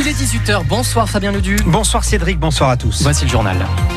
Il est 18h, bonsoir Fabien Ledu. Bonsoir Cédric, bonsoir à tous. Voici le journal.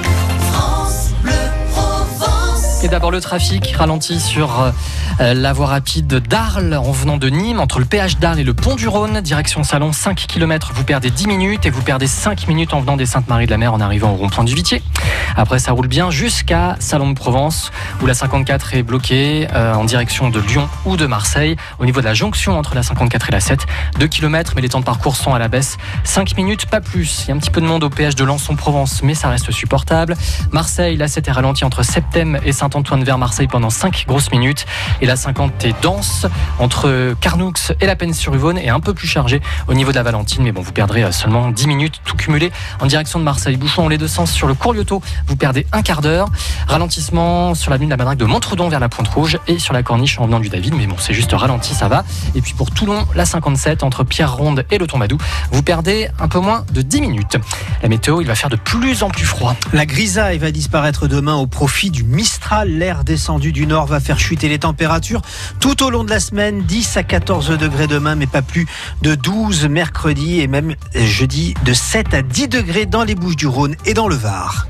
Et d'abord le trafic ralenti sur la voie rapide d'Arles en venant de Nîmes, entre le péage d'Arles et le pont du Rhône, direction Salon, 5 km, vous perdez 10 minutes et vous perdez 5 minutes en venant des Saintes-Maries-de-la-Mer en arrivant au rond-point du Vitier. Après ça roule bien jusqu'à Salon de Provence où la 54 est bloquée en direction de Lyon ou de Marseille. Au niveau de la jonction entre la 54 et la 7, 2 km mais les temps de parcours sont à la baisse, 5 minutes pas plus. Il y a un petit peu de monde au péage de Lançon-Provence mais ça reste supportable. Marseille, la 7 est ralentie entre Septem et Saint-Antoine vers Marseille pendant 5 grosses minutes et la 50 est dense entre Carnoux et la Penne-sur-Yvonne et un peu plus chargée au niveau de la Valentine, mais bon, vous perdrez seulement 10 minutes tout cumulé en direction de Marseille. Bouchon en les deux sens sur le cours Lyoto, vous perdez un quart d'heure. Ralentissement sur l'avenue de la Madrague de Montredon vers la Pointe Rouge et sur la Corniche en venant du David, mais bon, c'est juste ralenti, ça va. Et puis pour Toulon, la 57 entre Pierre-Ronde et le Tombadou, vous perdez un peu moins de 10 minutes. La météo, il va faire de plus en plus froid. La grisaille va disparaître demain au profit du Mistral. L'air descendu du nord va faire chuter les températures tout au long de la semaine, 10 à 14 degrés demain, mais pas plus de 12 mercredi et même jeudi de 7 à 10 degrés dans les Bouches-du-Rhône et dans le Var.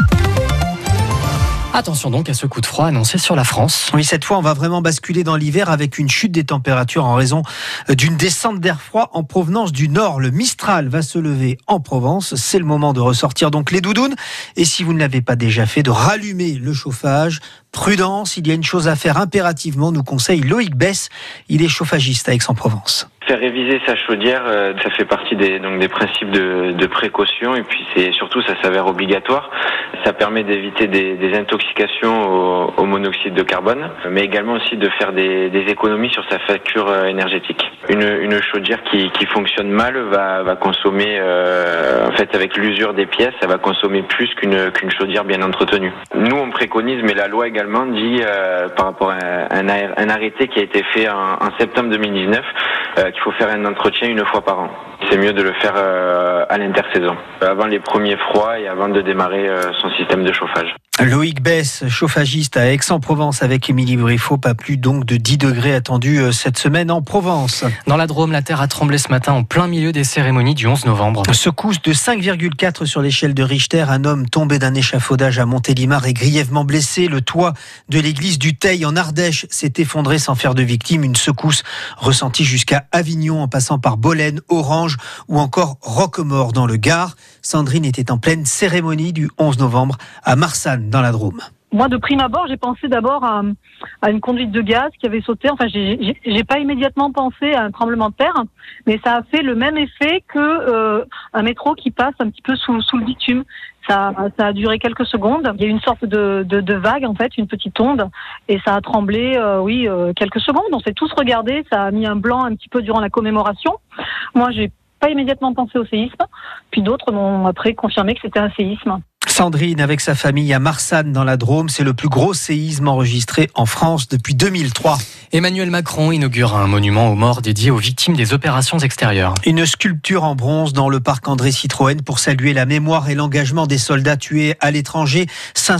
Attention donc à ce coup de froid annoncé sur la France. Oui, cette fois, on va vraiment basculer dans l'hiver avec une chute des températures en raison d'une descente d'air froid en provenance du nord. Le Mistral va se lever en Provence. C'est le moment de ressortir donc les doudounes. Et si vous ne l'avez pas déjà fait, de rallumer le chauffage. Prudence, il y a une chose à faire impérativement, nous conseille Loïc Bess. Il est chauffagiste à Aix-en-Provence. Faire réviser sa chaudière, ça fait partie des principes de précaution et puis surtout ça s'avère obligatoire. Ça permet d'éviter des intoxications au monoxyde de carbone, mais également aussi de faire des économies sur sa facture énergétique. Une chaudière qui fonctionne mal va consommer, en fait avec l'usure des pièces, ça va consommer plus qu'une chaudière bien entretenue. Nous on préconise, mais la loi également dit par rapport à un arrêté qui a été fait en septembre 2019, qu'il faut faire un entretien une fois par an. C'est mieux de le faire à l'intersaison, avant les premiers froids et avant de démarrer son système de chauffage. Loïc Bess, chauffagiste à Aix-en-Provence avec Émilie Briffaut. Pas plus donc de 10 degrés attendus cette semaine en Provence. Dans la Drôme, la terre a tremblé ce matin en plein milieu des cérémonies du 11 novembre. Secousse de 5,4 sur l'échelle de Richter. Un homme tombé d'un échafaudage à Montélimar est grièvement blessé. Le toit de l'église du Teil en Ardèche s'est effondré sans faire de victime. Une secousse ressentie jusqu'à Avignon en passant par Bolène, Orange ou encore Roquemaure dans le Gard. Sandrine était en pleine cérémonie du 11 novembre à Marsanne dans la Drôme. Moi, de prime abord, j'ai pensé d'abord à une conduite de gaz qui avait sauté. Enfin, j'ai pas immédiatement pensé à un tremblement de terre, mais ça a fait le même effet que un métro qui passe un petit peu sous le bitume. Ça a duré quelques secondes. Il y a eu une sorte de vague, en fait, une petite onde, et ça a tremblé, quelques secondes. On s'est tous regardés. Ça a mis un blanc un petit peu durant la commémoration. Moi, j'ai pas immédiatement pensé au séisme. Puis d'autres m'ont après confirmé que c'était un séisme. Sandrine avec sa famille à Marsanne dans la Drôme, c'est le plus gros séisme enregistré en France depuis 2003. Emmanuel Macron inaugure un monument aux morts dédié aux victimes des opérations extérieures. Une sculpture en bronze dans le parc André Citroën pour saluer la mémoire et l'engagement des soldats tués à l'étranger.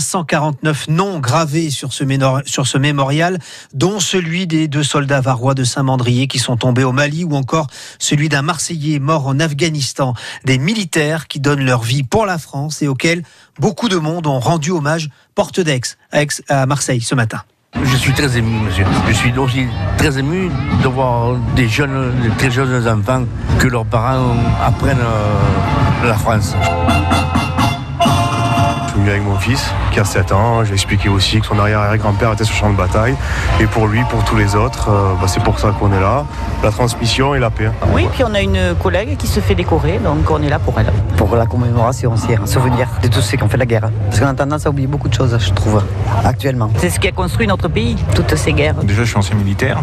549 noms gravés sur ce mémorial, dont celui des 2 soldats varois de Saint-Mandrier qui sont tombés au Mali ou encore celui d'un Marseillais mort en Afghanistan. Des militaires qui donnent leur vie pour la France et auxquels beaucoup de monde ont rendu hommage porte d'Aix à Marseille ce matin. Je suis très ému, monsieur. Je suis aussi très ému de voir des très jeunes enfants que leurs parents apprennent la France. Je suis venu avec mon fils qui a 7 ans. J'ai expliqué aussi que son arrière-grand-père était sur le champ de bataille. Et pour lui, pour tous les autres, c'est pour ça qu'on est là. La transmission et la paix. Oui, puis on a une collègue qui se fait décorer, donc on est là pour elle. Pour la commémoration aussi, un souvenir de tous ceux qui ont fait la guerre. Parce qu'on a tendance à oublier beaucoup de choses, je trouve, actuellement. C'est ce qui a construit notre pays, toutes ces guerres. Déjà, je suis ancien militaire.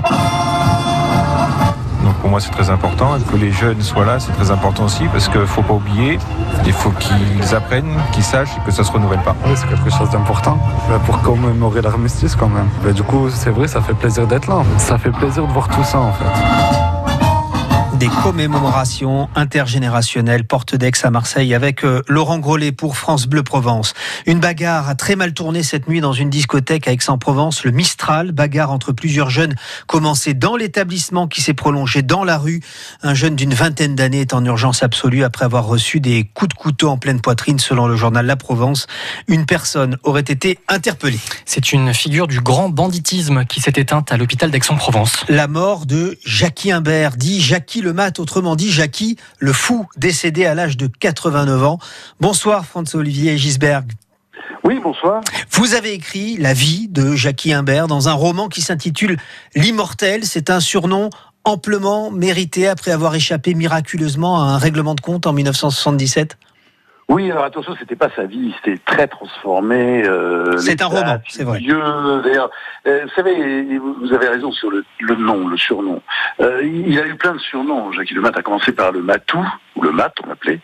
Donc pour moi c'est très important, que les jeunes soient là, c'est très important aussi parce qu'il ne faut pas oublier, il faut qu'ils apprennent, qu'ils sachent et que ça ne se renouvelle pas. Oui, c'est quelque chose d'important pour commémorer l'armistice quand même. Du coup c'est vrai, ça fait plaisir d'être là, ça fait plaisir de voir tout ça en fait. des commémorations intergénérationnelles Porte d'Aix à Marseille avec Laurent Grollet pour France Bleu Provence. Une bagarre a très mal tourné cette nuit dans une discothèque à Aix-en-Provence, le Mistral. Bagarre entre plusieurs jeunes commencée dans l'établissement qui s'est prolongée dans la rue. Un jeune d'une vingtaine d'années est en urgence absolue après avoir reçu des coups de couteau en pleine poitrine selon le journal La Provence. Une personne aurait été interpellée. C'est une figure du grand banditisme qui s'est éteinte à l'hôpital d'Aix-en-Provence. La mort de Jackie Imbert, dit Jackie le Mat, autrement dit Jackie le Fou, décédé à l'âge de 89 ans. Bonsoir Franz-Olivier Gisberg. Oui, bonsoir. Vous avez écrit la vie de Jackie Imbert dans un roman qui s'intitule L'Immortel. C'est un surnom amplement mérité après avoir échappé miraculeusement à un règlement de compte en 1977. Oui, alors attention, c'était pas sa vie, c'était très transformé. C'est un roman, c'est vrai. D'ailleurs, vous savez, vous avez raison sur le nom, le surnom. Il a eu plein de surnoms. Jackie le Mat a commencé par le Matou, ou le Mat, on l'appelait.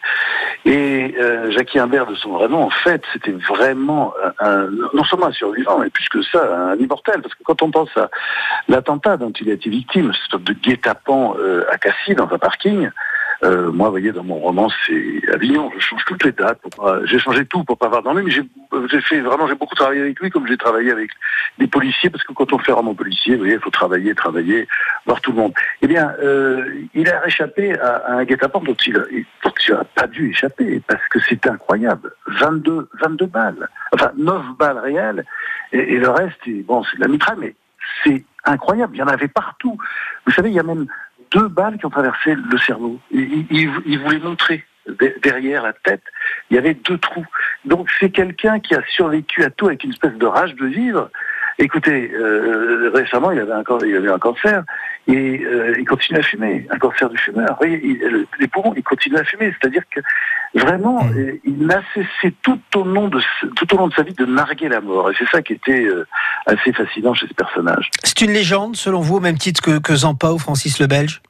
Et Jackie Imbert, de son vrai nom, en fait, c'était vraiment non seulement un survivant, mais plus que ça, un immortel. Parce que quand on pense à l'attentat dont il a été victime, cette sorte de guet-apens à Cassis, dans un parking, moi, vous voyez, dans mon roman, c'est Avignon. Je change toutes les dates. J'ai changé tout pour pas avoir d'ennui, mais j'ai beaucoup travaillé avec lui, comme j'ai travaillé avec les policiers, parce que quand on fait un roman policier, vous voyez, il faut travailler, voir tout le monde. Eh bien, il a échappé à un guet-apens dont il n'a pas dû échapper, parce que c'était incroyable. 22 balles. Enfin, 9 balles réelles, et le reste, c'est de la mitraille, mais c'est incroyable. Il y en avait partout. Vous savez, il y a même 2 balles qui ont traversé le cerveau. Il voulait montrer derrière la tête, il y avait 2 trous. Donc c'est quelqu'un qui a survécu à tout avec une espèce de rage de vivre. Écoutez, récemment il avait un cancer et il continue à fumer, un cancer du fumeur. Vous voyez, les poumons, il continue à fumer. C'est-à-dire que vraiment, il n'a cessé tout au long de sa vie de narguer la mort. Et c'est ça qui était assez fascinant chez ce personnage. C'est une légende, selon vous, au même titre que Zampa ou Francis le Belge?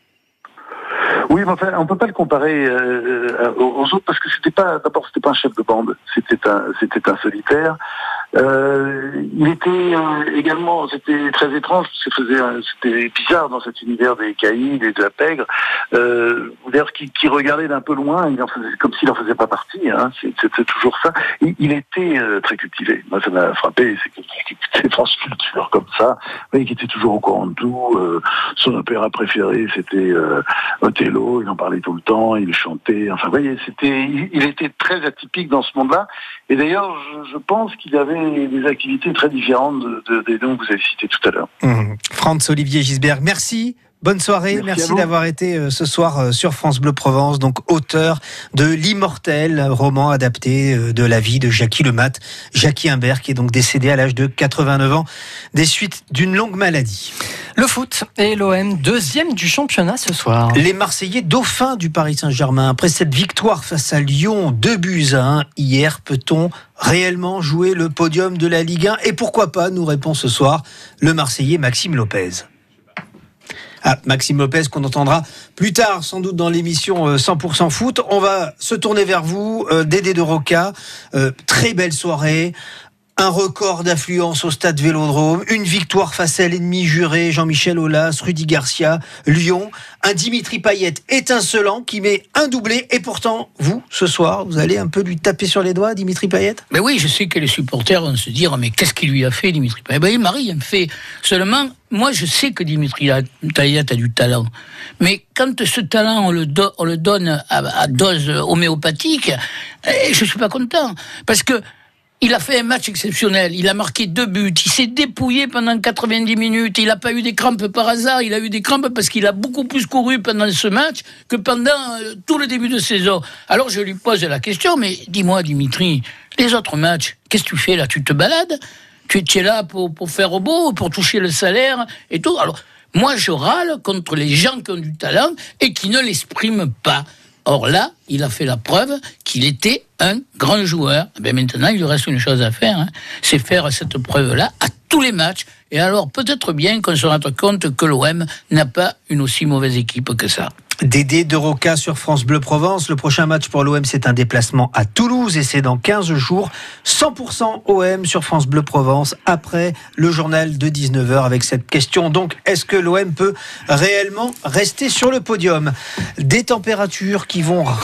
Oui, mais enfin, on peut pas le comparer aux autres parce que c'était pas un chef de bande, c'était un solitaire. Il était également, c'était très étrange, c'était bizarre dans cet univers des caïds et de la pègre. D'ailleurs, qui regardait d'un peu loin, comme s'il en faisait pas partie. Hein, c'est toujours ça. Il était très cultivé. Moi, ça m'a frappé. C'est France Culture comme ça, mais qui était toujours au courant de tout. Son opéra préféré, c'était Othello. Il en parlait tout le temps. Il chantait. Enfin, vous voyez, il était très atypique dans ce monde-là. Et d'ailleurs, je pense qu'il avait des activités très différentes des noms que vous avez cités tout à l'heure. Franz-Olivier Gisberg, merci. Bonne soirée, merci d'avoir été ce soir sur France Bleu Provence, donc auteur de L'Immortel, roman adapté de la vie de Jackie le Mat, Jackie Imbert, qui est donc décédé à l'âge de 89 ans des suites d'une longue maladie. Le foot et l'OM, deuxième du championnat ce soir. Les Marseillais dauphins du Paris Saint-Germain, après cette victoire face à Lyon, 2-1 hier, peut-on réellement jouer le podium de la Ligue 1? Et pourquoi pas, nous répond ce soir le Marseillais Maxime Lopez. Maxime Lopez qu'on entendra plus tard sans doute dans l'émission 100% foot. On va se tourner vers vous, Dédé de Roca. Très belle soirée. Un record d'affluence au stade Vélodrome, une victoire face à l'ennemi juré, Jean-Michel Aulas, Rudy Garcia, Lyon, un Dimitri Payet étincelant qui met un doublé. Et pourtant, vous, ce soir, vous allez un peu lui taper sur les doigts, Dimitri Payet? Mais oui, je sais que les supporters vont se dire, mais qu'est-ce qu'il lui a fait, Dimitri Payet? Il m'a rien fait. Seulement, moi, je sais que Dimitri Payet a du talent. Mais quand ce talent, on le donne à dose homéopathique, je suis pas content. Parce que il a fait un match exceptionnel, il a marqué 2 buts, il s'est dépouillé pendant 90 minutes, il n'a pas eu des crampes par hasard, il a eu des crampes parce qu'il a beaucoup plus couru pendant ce match que pendant tout le début de saison. Alors je lui pose la question, mais dis-moi Dimitri, les autres matchs, qu'est-ce que tu fais là? Tu te balades? Tu es là pour faire au beau, pour toucher le salaire et tout? Alors moi je râle contre les gens qui ont du talent et qui ne l'expriment pas. Or là, il a fait la preuve qu'il était un grand joueur. Ben maintenant, il lui reste une chose à faire, c'est faire cette preuve-là à tous les matchs. Et alors, peut-être bien qu'on se rende compte que l'OM n'a pas une aussi mauvaise équipe que ça. Dédé de Roca sur France Bleu Provence. Le prochain match pour l'OM, c'est un déplacement à Toulouse et c'est dans 15 jours. 100% OM sur France Bleu Provence après le journal de 19h avec cette question. Donc, est-ce que l'OM peut réellement rester sur le podium ? Des températures qui vont